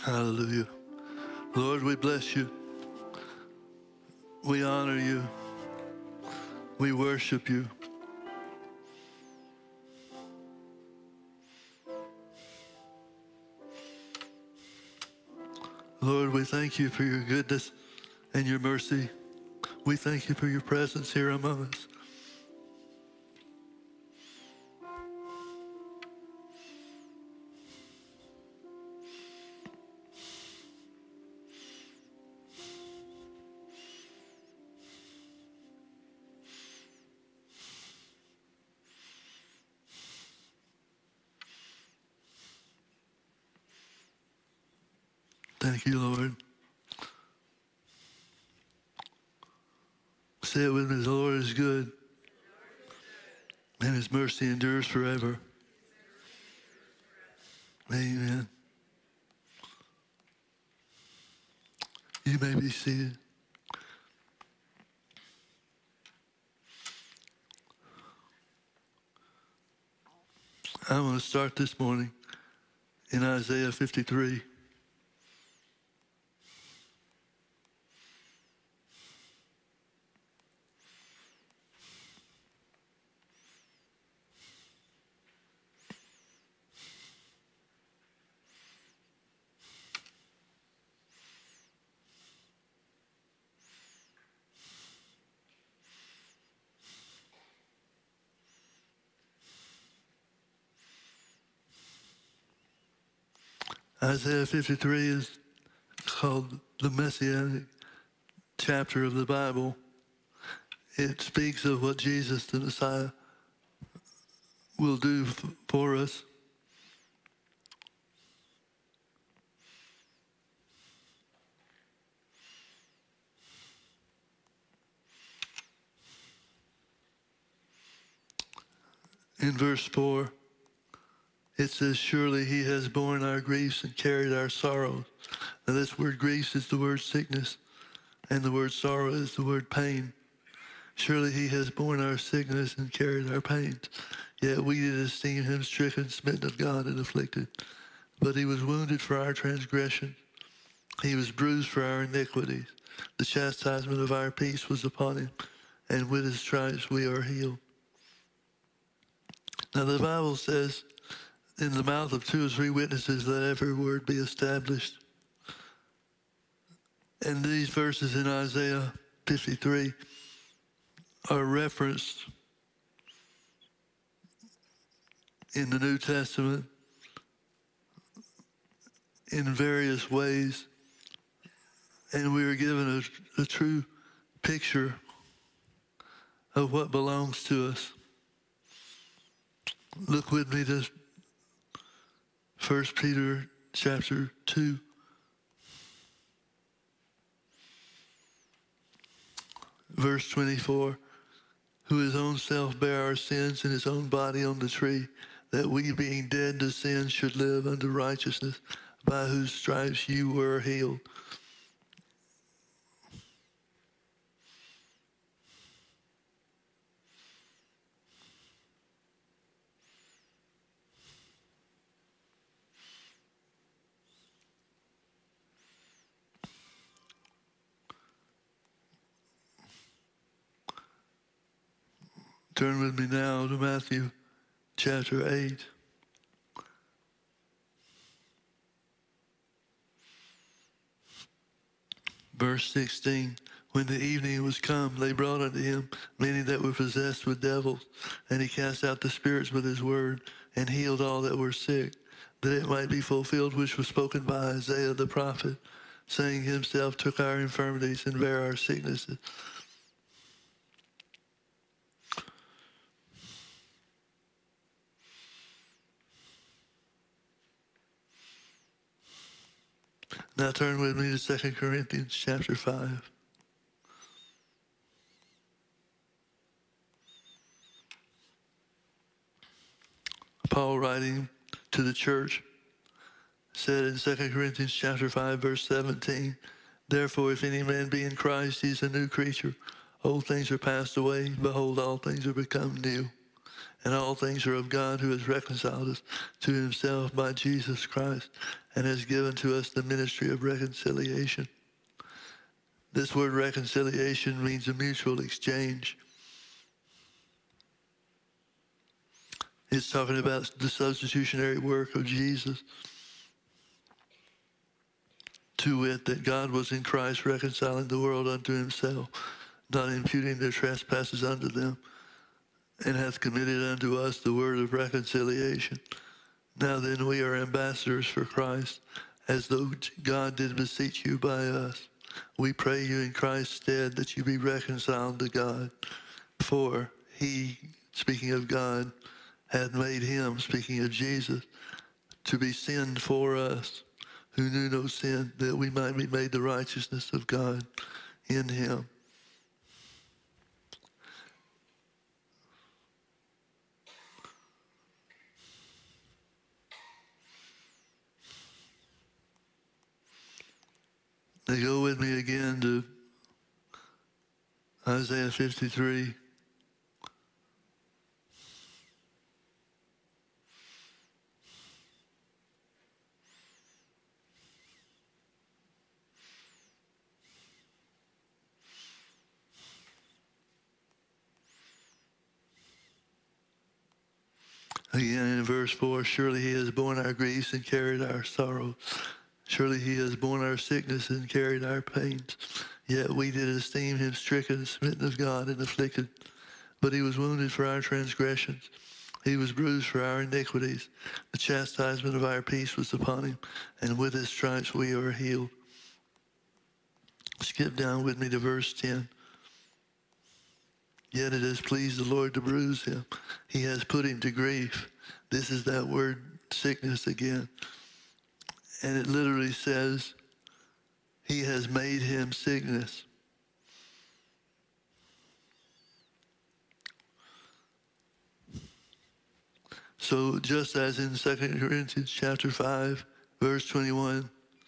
Hallelujah. Lord, we bless you. We honor you. We worship you. Lord, we thank you for your goodness and your mercy. We thank you for your presence here among us. Thank you, Lord. Say it with me, the Lord is good, and his mercy endures forever. Amen. You may be seated. I'm going to start this morning in Isaiah 53. Isaiah 53 is called the Messianic chapter of the Bible. It speaks of what Jesus, the Messiah, will do for us. In verse 4, it says, surely he has borne our griefs and carried our sorrows. Now this word griefs is the word sickness, and the word sorrow is the word pain. Surely he has borne our sickness and carried our pains. Yet we did esteem him stricken, smitten of God, and afflicted. But he was wounded for our transgressions. He was bruised for our iniquities. The chastisement of our peace was upon him, and with his stripes we are healed. Now the Bible says, in the mouth of 2 or 3 witnesses, let every word be established. And these verses in Isaiah 53 are referenced in the New Testament in various ways. And we are given a true picture of what belongs to us. Look with me to 1 Peter chapter 2. Verse 24, who his own self bare our sins in his own body on the tree, that we being dead to sin should live unto righteousness, by whose stripes you were healed. Turn with me now to Matthew chapter 8. Verse 16, when the evening was come, they brought unto him many that were possessed with devils, and he cast out the spirits with his word, and healed all that were sick, that it might be fulfilled which was spoken by Isaiah the prophet, saying, himself took our infirmities and bare our sicknesses. Now turn with me to 2 Corinthians chapter 5. Paul, writing to the church, said in 2 Corinthians chapter 5, verse 17, therefore, if any man be in Christ, he is a new creature. Old things are passed away. Behold, all things are become new. And all things are of God, who has reconciled us to himself by Jesus Christ and has given to us the ministry of reconciliation. This word reconciliation means a mutual exchange. It's talking about the substitutionary work of Jesus, to wit, that God was in Christ reconciling the world unto himself, not imputing their trespasses unto them, and hath committed unto us the word of reconciliation. Now then, we are ambassadors for Christ, as though God did beseech you by us. We pray you in Christ's stead that you be reconciled to God. For he, speaking of God, hath made him, speaking of Jesus, to be sin for us, who knew no sin, that we might be made the righteousness of God in him. Now go with me again to Isaiah 53. Again in verse 4, surely he has borne our griefs and carried our sorrows. Surely he has borne our sickness and carried our pains. Yet we did esteem him stricken, smitten of God, and afflicted. But he was wounded for our transgressions. He was bruised for our iniquities. The chastisement of our peace was upon him, and with his stripes we are healed. Skip down with me to verse 10. Yet it has pleased the Lord to bruise him. He has put him to grief. This is that word sickness again. And it literally says, he has made him sickness. So just as in 2 Corinthians chapter 5, verse 21,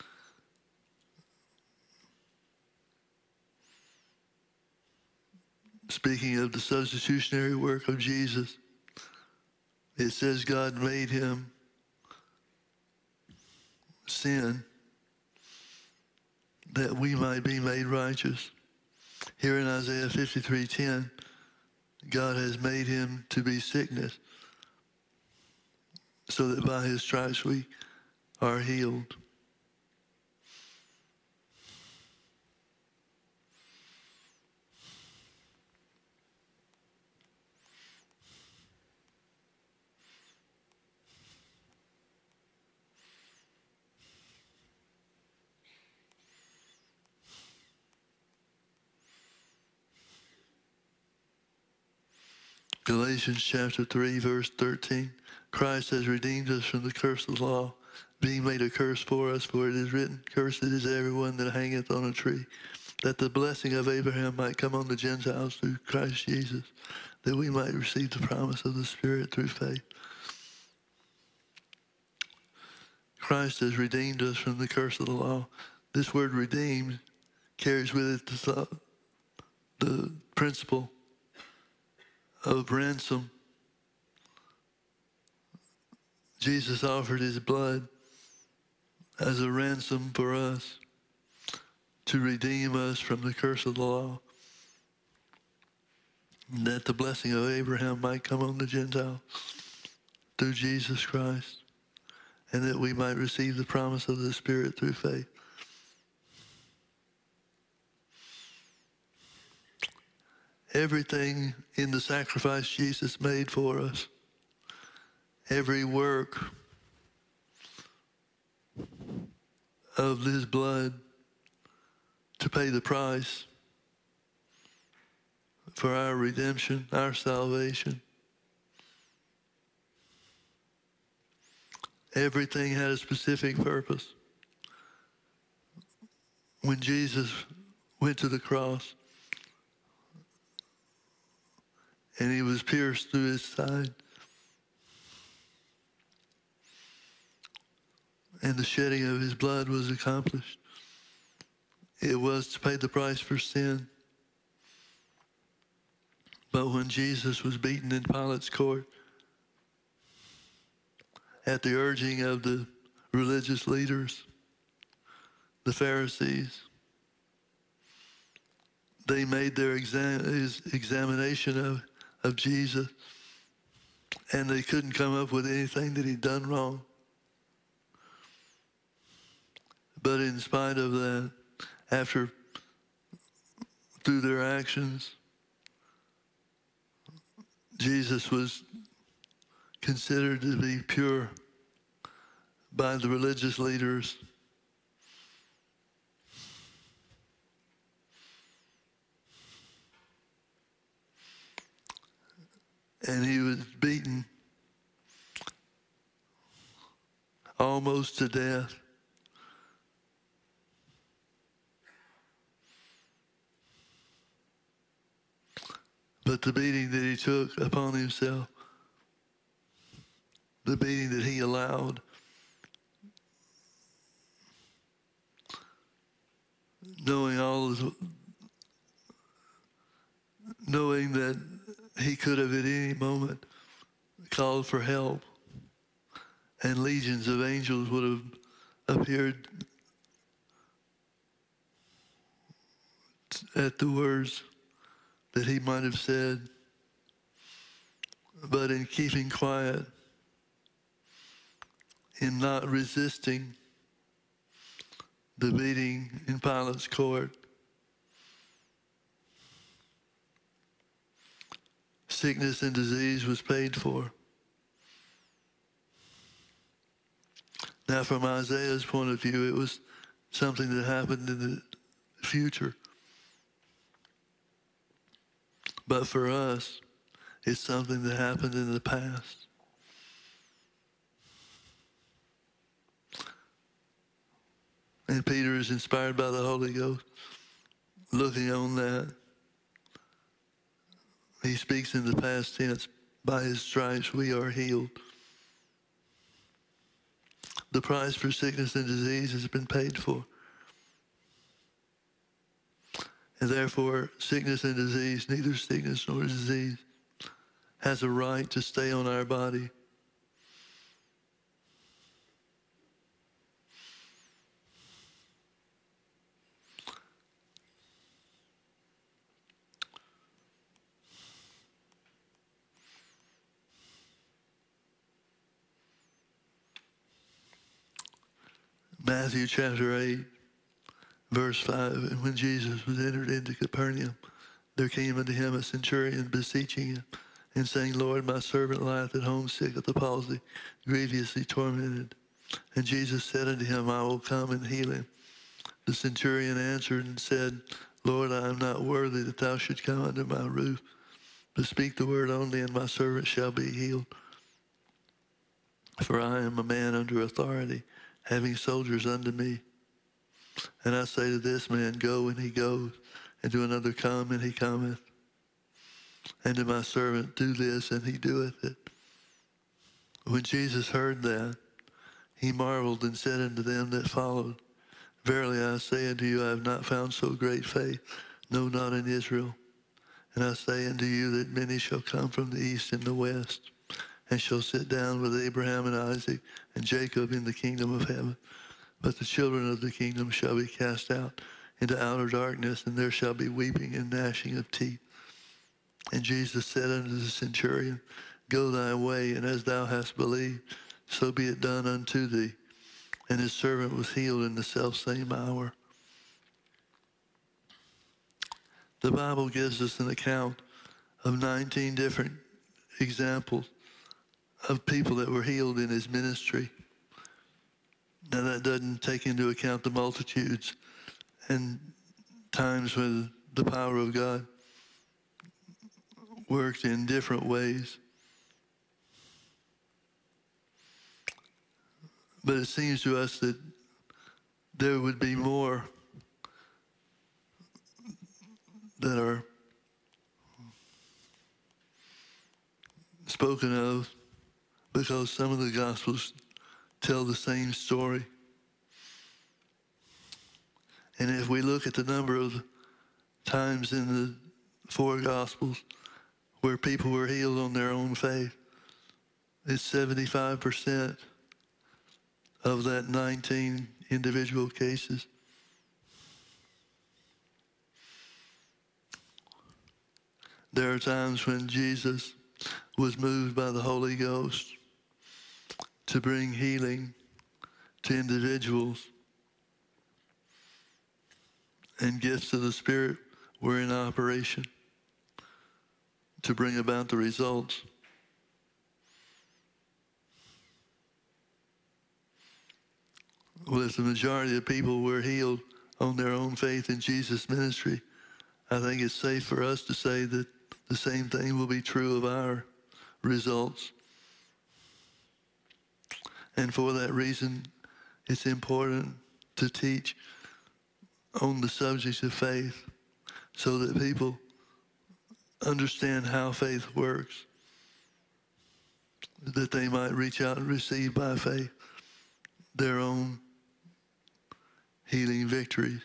speaking of the substitutionary work of Jesus, it says God made him sin that we might be made righteous. Here in Isaiah 53:10, God has made him to be sickness so that by his stripes we are healed. Galatians chapter 3, verse 13. Christ has redeemed us from the curse of the law, being made a curse for us, for it is written, cursed is everyone that hangeth on a tree, that the blessing of Abraham might come on the Gentiles through Christ Jesus, that we might receive the promise of the Spirit through faith. Christ has redeemed us from the curse of the law. This word redeemed carries with it the principle of ransom. Jesus offered his blood as a ransom for us to redeem us from the curse of the law, that the blessing of Abraham might come on the Gentiles through Jesus Christ, and that we might receive the promise of the Spirit through faith. Everything in the sacrifice Jesus made for us, every work of his blood to pay the price for our redemption, our salvation, everything had a specific purpose. When Jesus went to the cross and he was pierced through his side, and the shedding of his blood was accomplished, it was to pay the price for sin. But when Jesus was beaten in Pilate's court, at the urging of the religious leaders, the Pharisees. They made their examination of Jesus, and they couldn't come up with anything that he'd done wrong. But in spite of that, through their actions, Jesus was considered to be pure by the religious leaders. And he was beaten almost to death. But the beating that he took upon himself, the beating that he allowed, knowing that he could have at any moment called for help, and legions of angels would have appeared at the words that he might have said. But in keeping quiet, in not resisting the beating in Pilate's court, sickness and disease was paid for. Now, from Isaiah's point of view, it was something that happened in the future. But for us, it's something that happened in the past. And Peter is inspired by the Holy Ghost. Looking on that, he speaks in the past tense, by his stripes we are healed. The price for sickness and disease has been paid for. And therefore, sickness and disease, neither sickness nor disease, has a right to stay on our body. Matthew chapter 8, verse 5, and when Jesus was entered into Capernaum, there came unto him a centurion beseeching him, and saying, Lord, my servant lieth at home sick of the palsy, grievously tormented. And Jesus said unto him, I will come and heal him. The centurion answered and said, Lord, I am not worthy that thou should come under my roof, but speak the word only, and my servant shall be healed. For I am a man under authority, having soldiers unto me. And I say to this man, go, and he goes, and to another, come, and he cometh. And to my servant, do this, and he doeth it. When Jesus heard that, he marveled and said unto them that followed, Verily I say unto you, I have not found so great faith, no, not in Israel. And I say unto you that many shall come from the east and the west, and shall sit down with Abraham and Isaac and Jacob in the kingdom of heaven. But the children of the kingdom shall be cast out into outer darkness, and there shall be weeping and gnashing of teeth. And Jesus said unto the centurion, Go thy way, and as thou hast believed, so be it done unto thee. And his servant was healed in the selfsame hour. The Bible gives us an account of 19 different examples of people that were healed in his ministry. Now that doesn't take into account the multitudes and times when the power of God worked in different ways. But it seems to us that there would be more that are spoken of, because some of the Gospels tell the same story. And if we look at the number of times in the 4 Gospels where people were healed on their own faith, it's 75%. of that 19 individual cases. There are times when Jesus was moved by the Holy Ghost to bring healing to individuals, and gifts of the Spirit were in operation to bring about the results. Well, if the majority of people were healed on their own faith in Jesus' ministry, I think it's safe for us to say that the same thing will be true of our results. And for that reason, it's important to teach on the subject of faith so that people understand how faith works, that they might reach out and receive by faith their own healing victories.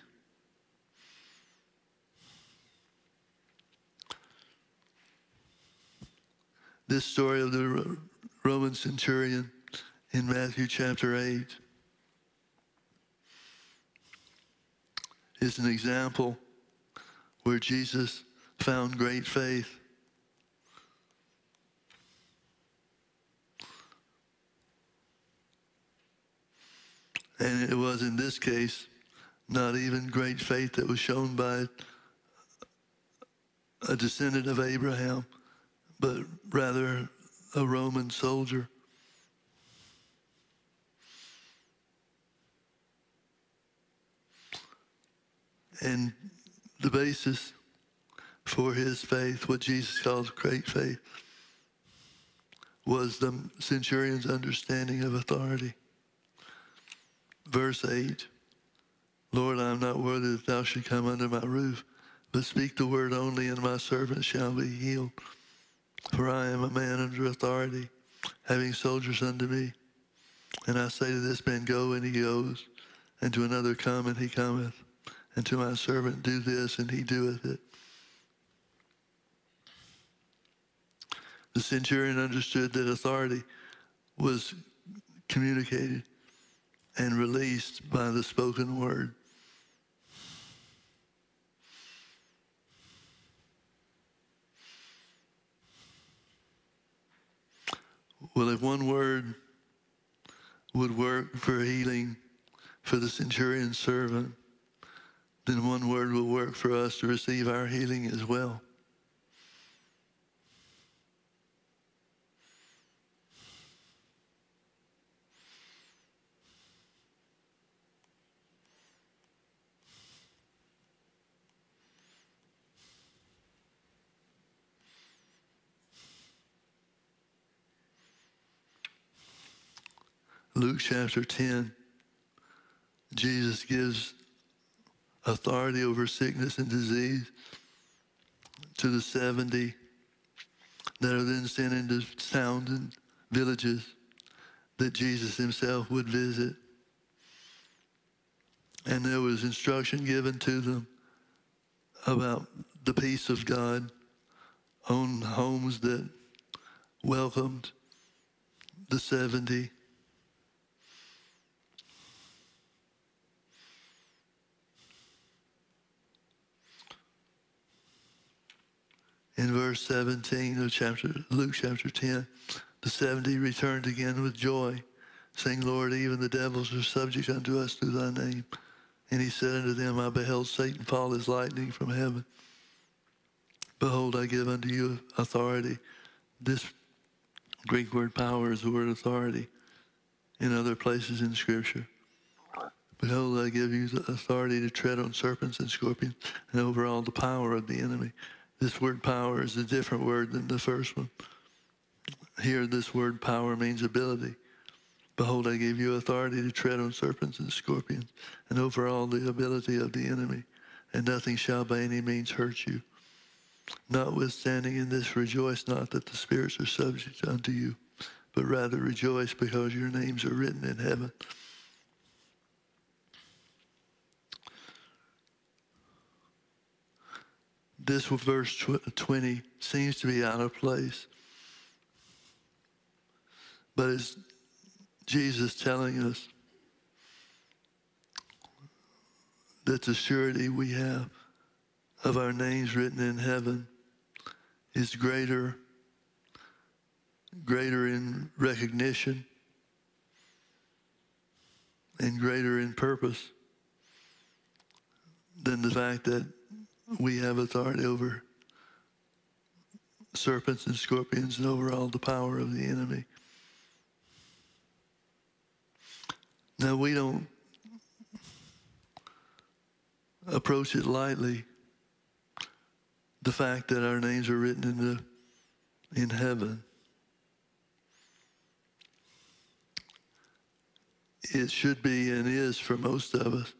This story of the Roman centurion in Matthew chapter 8 is an example where Jesus found great faith. And it was, in this case, not even great faith that was shown by a descendant of Abraham, but rather a Roman soldier. And the basis for his faith, what Jesus calls great faith, was the centurion's understanding of authority. Verse 8, Lord, I am not worthy that thou should come under my roof, but speak the word only, and my servant shall be healed. For I am a man under authority, having soldiers under me. And I say to this man, go, and he goes, and to another, come, and he cometh, and to my servant, do this, and he doeth it. The centurion understood that authority was communicated and released by the spoken word. Well, if one word would work for healing for the centurion's servant, then one word will work for us to receive our healing as well. Luke chapter 10, Jesus gives authority over sickness and disease to the 70 that are then sent into towns and villages that Jesus himself would visit. And there was instruction given to them about the peace of God on homes that welcomed the 70. In verse 17 of Luke chapter 10, the 70 returned again with joy, saying, Lord, even the devils are subject unto us through thy name. And he said unto them, I beheld Satan fall as lightning from heaven. Behold, I give unto you authority. This Greek word power is the word authority in other places in Scripture. Behold, I give you the authority to tread on serpents and scorpions and over all the power of the enemy. This word power is a different word than the first one. Here, this word power means ability. Behold, I give you authority to tread on serpents and scorpions and over all the ability of the enemy, and nothing shall by any means hurt you. Notwithstanding in this, rejoice not that the spirits are subject unto you, but rather rejoice because your names are written in heaven. This verse 20 seems to be out of place, but it's Jesus telling us that the surety we have of our names written in heaven is greater in recognition and greater in purpose than the fact that we have authority over serpents and scorpions and over all the power of the enemy. Now, we don't approach it lightly, the fact that our names are written in heaven. It should be and is for most of us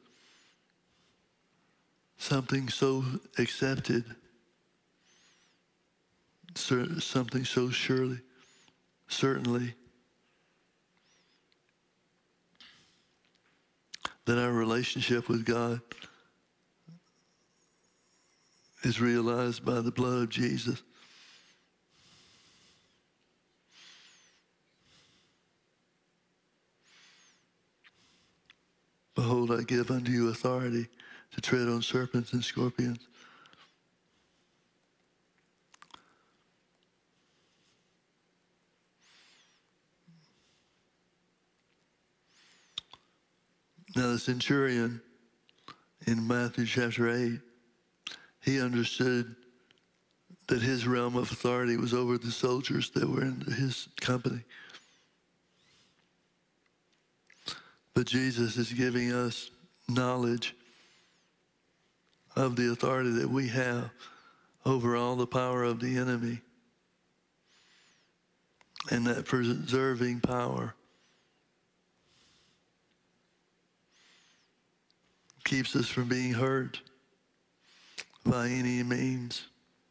something so accepted, something so certainly, that our relationship with God is realized by the blood of Jesus. Behold, I give unto you authority to tread on serpents and scorpions. Now the centurion in Matthew chapter 8, he understood that his realm of authority was over the soldiers that were in his company. But Jesus is giving us knowledge of the authority that we have over all the power of the enemy, and that preserving power keeps us from being hurt by any means.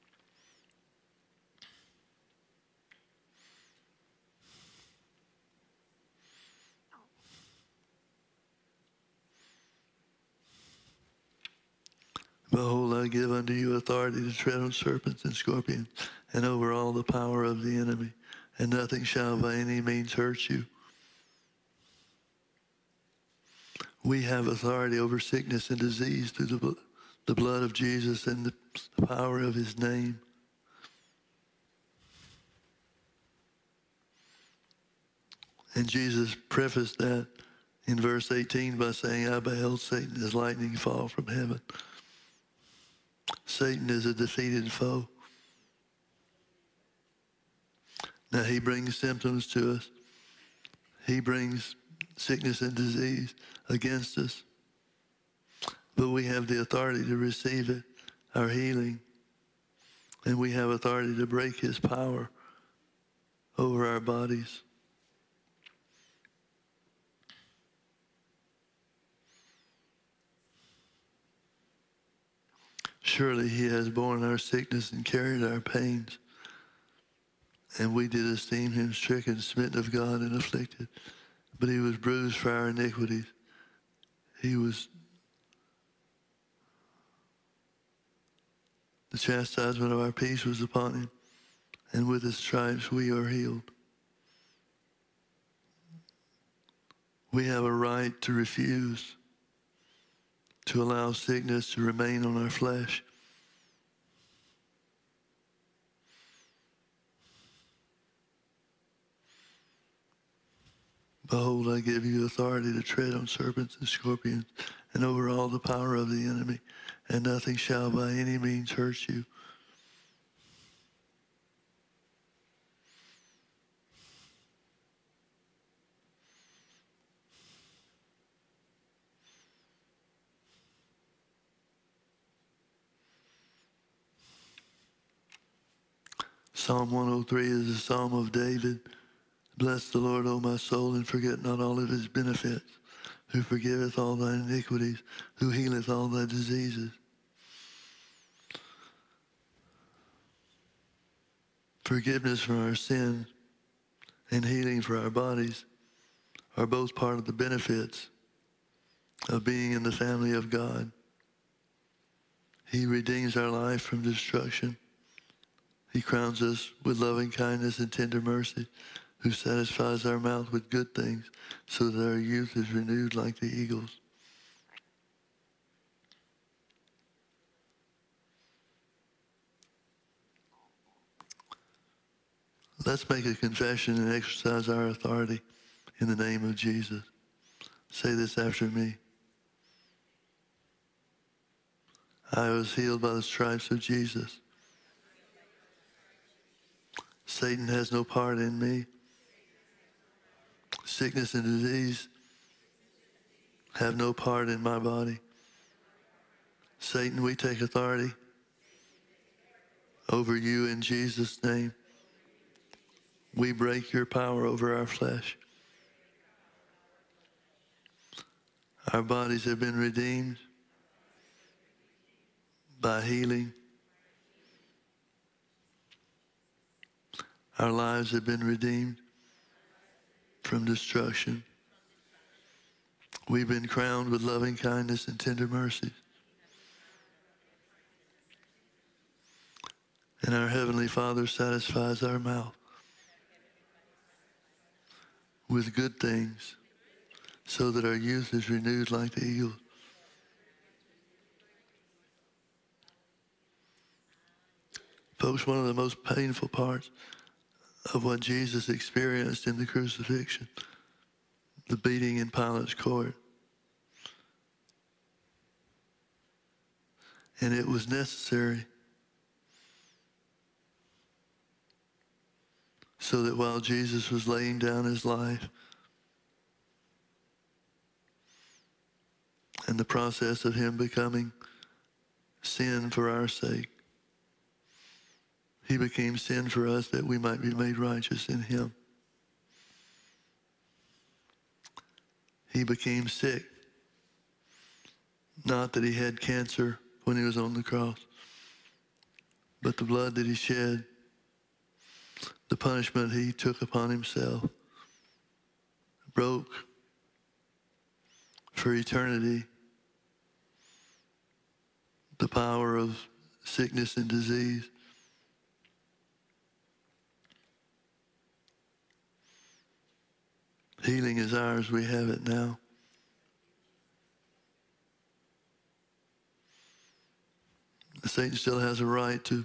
Behold, I give unto you authority to tread on serpents and scorpions and over all the power of the enemy, and nothing shall by any means hurt you. We have authority over sickness and disease through the blood of Jesus and the power of his name. And Jesus prefaced that in verse 18 by saying, I beheld Satan as lightning fall from heaven. Satan is a defeated foe. Now he brings symptoms to us. He brings sickness and disease against us. But we have the authority to receive it, our healing. And we have authority to break his power over our bodies. Surely he has borne our sickness and carried our pains. And we did esteem him stricken, smitten of God, and afflicted. But he was bruised for our iniquities. The chastisement of our peace was upon him, and with his stripes we are healed. We have a right to refuse to allow sickness to remain on our flesh. Behold, I give you authority to tread on serpents and scorpions and over all the power of the enemy, and nothing shall by any means hurt you. Psalm 103 is a psalm of David. Bless the Lord, O my soul, and forget not all of his benefits, who forgiveth all thy iniquities, who healeth all thy diseases. Forgiveness for our sins and healing for our bodies are both part of the benefits of being in the family of God. He redeems our life from destruction. He crowns us with loving kindness and tender mercy, who satisfies our mouth with good things, so that our youth is renewed like the eagles. Let's make a confession and exercise our authority in the name of Jesus. Say this after me. I was healed by the stripes of Jesus. Satan has no part in me. Sickness and disease have no part in my body. Satan, we take authority over you in Jesus' name. We break your power over our flesh. Our bodies have been redeemed by healing. Our lives have been redeemed from destruction. We've been crowned with loving kindness and tender mercies. And our Heavenly Father satisfies our mouth with good things so that our youth is renewed like the eagle. Folks, one of the most painful parts of what Jesus experienced in the crucifixion, the beating in Pilate's court. And it was necessary so that while Jesus was laying down his life and the process of him becoming sin for our sake, he became sin for us that we might be made righteous in him. He became sick. Not that he had cancer when he was on the cross, but the blood that he shed, the punishment he took upon himself, broke for eternity the power of sickness and disease. Healing is ours. We have it now. Satan still has a right to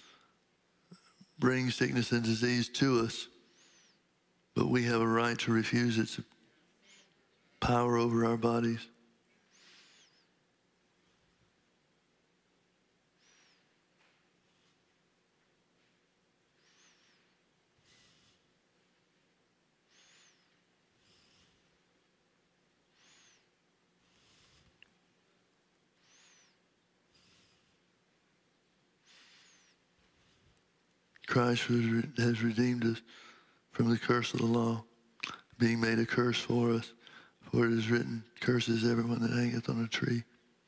bring sickness and disease to us, but we have a right to refuse its power over our bodies. Christ has redeemed us from the curse of the law, being made a curse for us. For it is written, curses everyone that hangeth on a tree.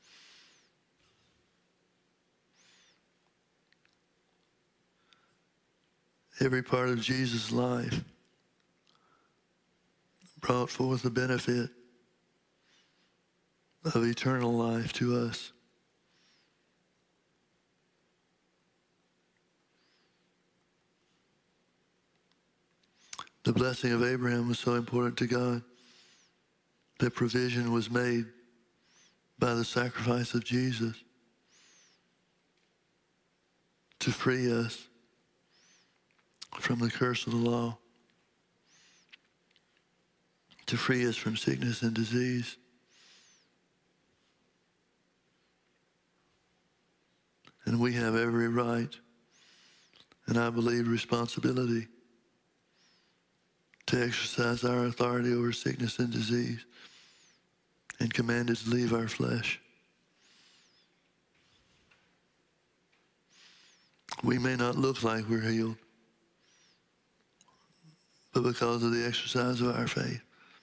Every part of Jesus' life brought forth the benefit of eternal life to us. The blessing of Abraham was so important to God that provision was made by the sacrifice of Jesus to free us from the curse of the law, to free us from sickness and disease. And we have every right, and I believe responsibility, to exercise our authority over sickness and disease and command it to leave our flesh. We may not look like we're healed, but because of the exercise of our faith,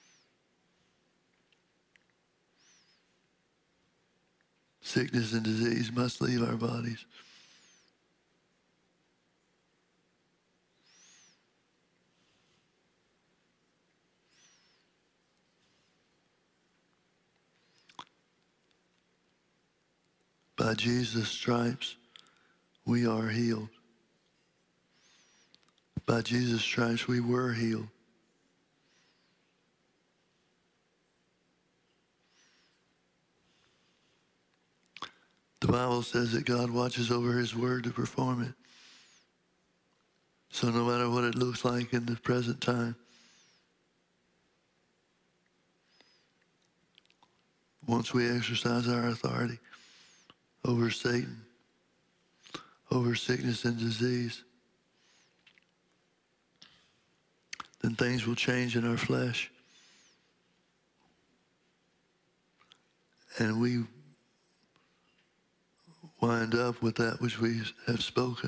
sickness and disease must leave our bodies. By Jesus' stripes, we are healed. By Jesus' stripes, we were healed. The Bible says that God watches over his word to perform it. So no matter what it looks like in the present time, once we exercise our authority over Satan, over sickness and disease, then things will change in our flesh. And we wind up with that which we have spoken.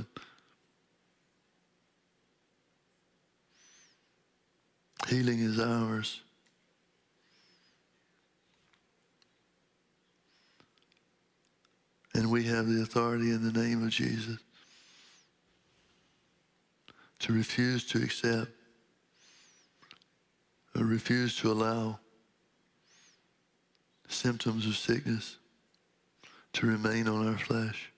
Healing is ours. And we have the authority in the name of Jesus to refuse to accept or refuse to allow symptoms of sickness to remain on our flesh.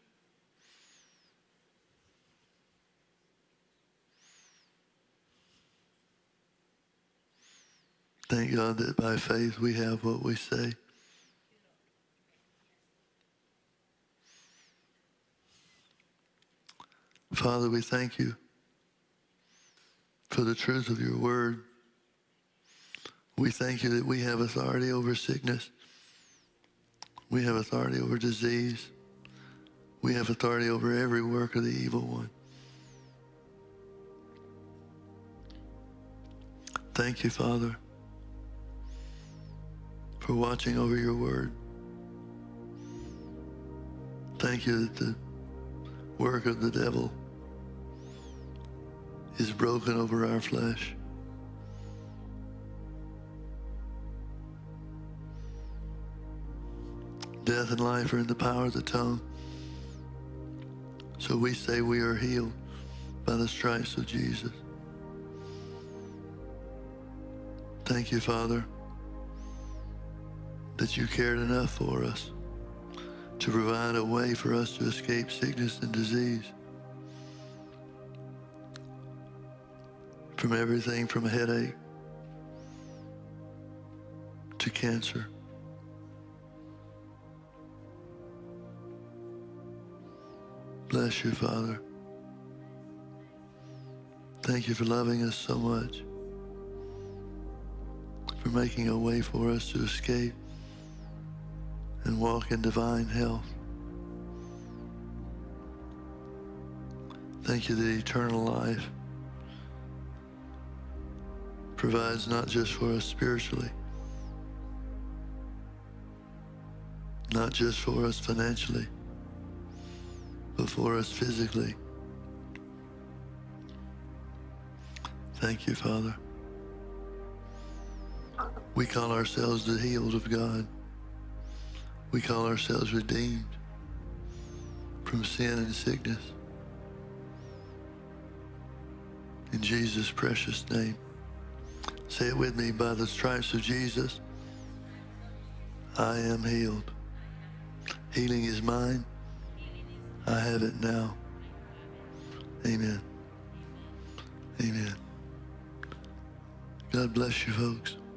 Thank God that by faith we have what we say. Father, we thank you for the truth of your word. We thank you that we have authority over sickness. We have authority over disease. We have authority over every work of the evil one. Thank you, Father, for watching over your word. Thank you that the work of the devil is broken over our flesh. Death and life are in the power of the tongue. So we say we are healed by the stripes of Jesus. Thank you, Father, that you cared enough for us to provide a way for us to escape sickness and disease. From everything from a headache to cancer. Bless you, Father. Thank you for loving us so much, for making a way for us to escape and walk in divine health. Thank you that eternal life provides not just for us spiritually, not just for us financially, but for us physically. Thank you, Father. We call ourselves the healed of God. We call ourselves redeemed from sin and sickness. In Jesus' precious name. Say it with me. By the stripes of Jesus, I am healed. Healing is mine. I have it now. Amen. Amen. God bless you, folks.